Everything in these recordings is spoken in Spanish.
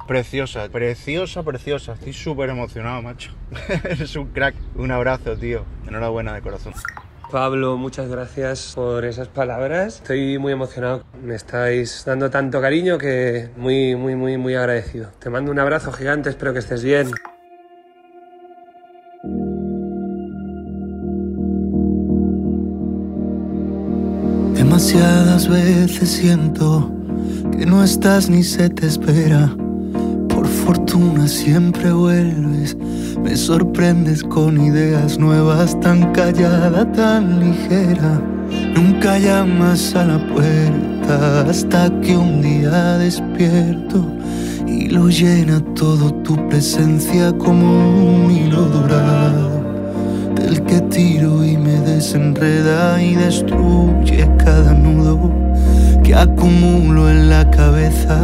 Preciosa, preciosa, preciosa. Estoy súper emocionado, macho. Eres un crack. Un abrazo, tío. Enhorabuena de corazón. Pablo, muchas gracias por esas palabras. Estoy muy emocionado. Me estáis dando tanto cariño que muy agradecido. Te mando un abrazo gigante, espero que estés bien. Demasiadas veces siento que no estás ni se te espera. Por fortuna siempre vuelves, me sorprendes con ideas nuevas, tan callada, tan ligera. Nunca llamas a la puerta hasta que un día despierto y lo llena todo tu presencia como un hilo dorado, del que tiro y me desenreda y destruye cada nudo que acumulo en la cabeza.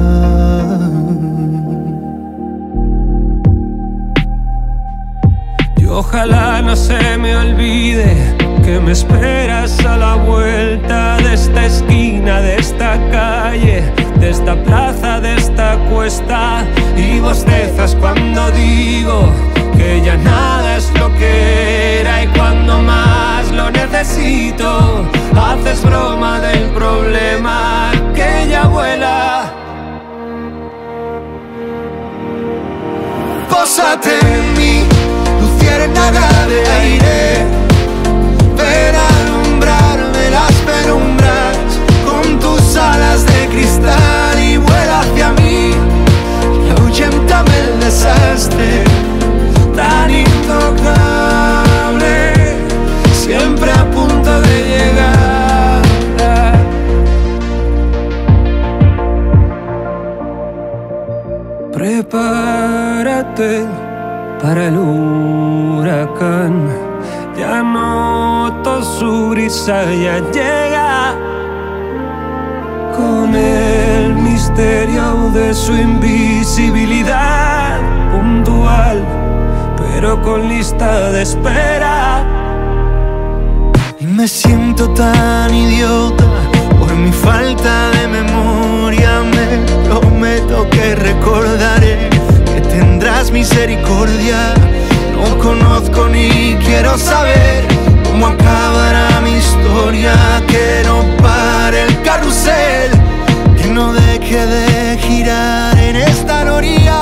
Y ojalá no se me olvide que me esperas a la vuelta de esta esquina, de esta calle, de esta plaza, de esta cuesta, y bostezas cuando digo que ya nada es lo que era, y cuando más lo necesito haces broma del problema que ya vuela. Pósate en mí, luciérnaga de aire, ven a alumbrarme las penumbras con tus alas de cristal y vuela hacia mí y ahuyéntame el desastre tan intocable, siempre a punto de llegar. Prepárate para el huracán, ya noto su brisa, ya llega con el misterio de su invisibilidad puntual, pero con lista de espera. Y me siento tan idiota por mi falta de memoria. Me prometo que recordaré que tendrás misericordia. No conozco ni quiero saber cómo acabará mi historia. Que no pare el carrusel, que no deje de girar en esta noria.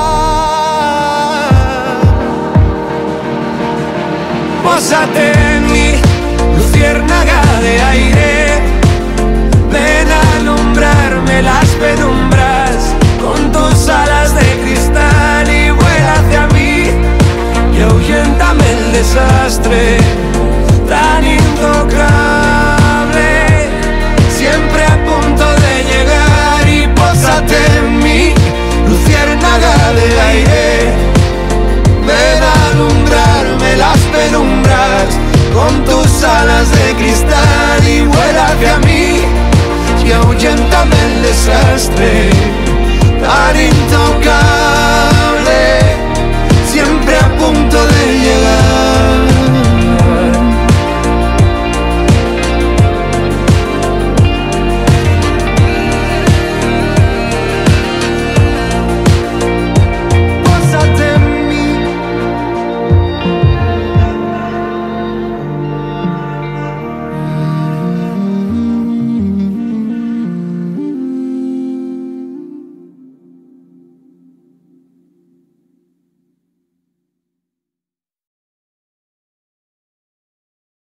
Pósate en mí, luciérnaga de aire, ven a alumbrarme las penumbras con tus alas de cristal y vuela hacia mí y ahuyéntame el desastre tan intocable, siempre a punto de llegar. Y pósate en mí, luciérnaga de aire, ven a alumbrarme las penumbras con tus alas de cristal y vuela hacia mí y ahuyéntame el desastre